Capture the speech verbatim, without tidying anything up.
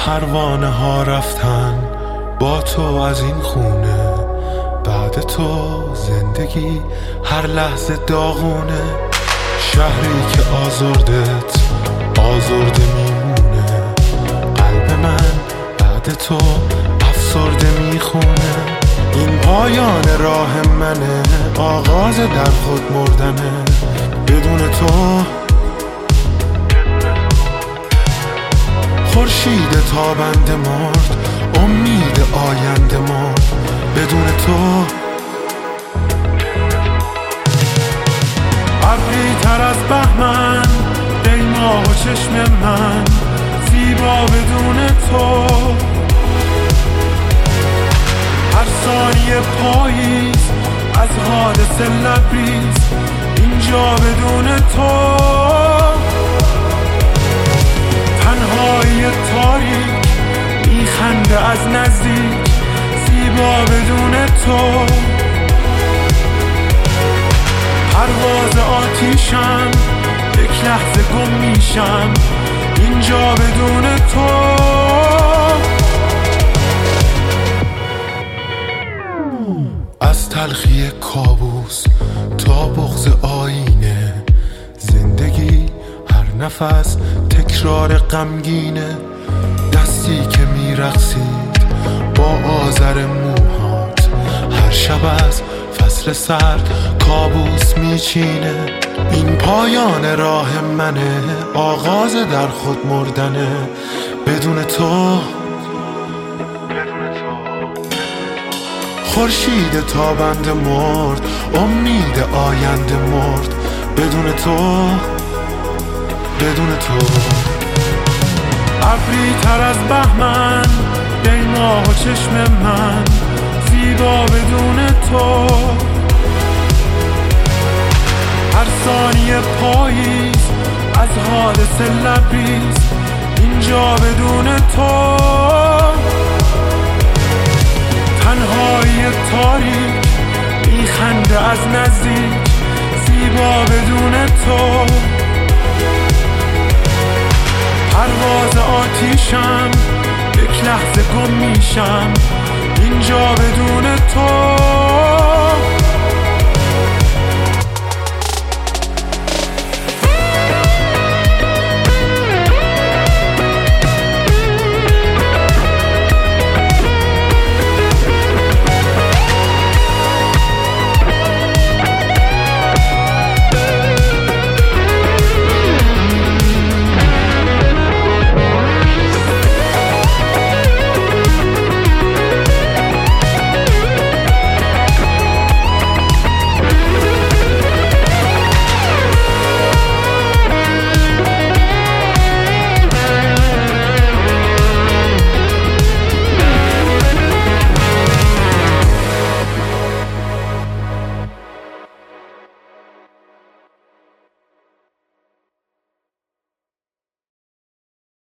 پروانه ها رفتن با تو از این خونه، بعد تو زندگی هر لحظه داغونه. شهری که آزردت آزرده میمونه، قلب من بعد تو افسرده میخونه. این پایان راه منه، آغاز در خود مردنه. بدون تو خورشید تابنده مرد، امید آینده مرد. بدون تو ابری تر از بهمن، دیما و چشم من زیبا بدون تو. هر ثانیه پاییز از حادثه لبریز، اینجا بدون تو. تنهایی تاریک میخنده از نزدیک، زیبا بدون تو. پرواز آتیشم، یک لحظه گم میشم اینجا بدون تو. از تلخی کابوس تا بغض آینه، زندگی هر نفس تکرار غمگینه. دستی که میرقصید با آذر موهات، هر شب از فصل سرد کابوس میچینه. این پایان راه منه، آغاز در خود مردنه. بدون تو خورشید تابنده مرد، امید آینده مرد. بدون تو بدون تو ابری تر از بهمن، دیما و چشم من زیبا بدون تو. هر ثانیه پاییز از حادثه لبریز، اینجا بدون تو. تنهایی تاریک میخنده از نزدیک، زیبا بدون تو. پرواز آتیشم، یک لحظه گم میشم اینجا بدون تو.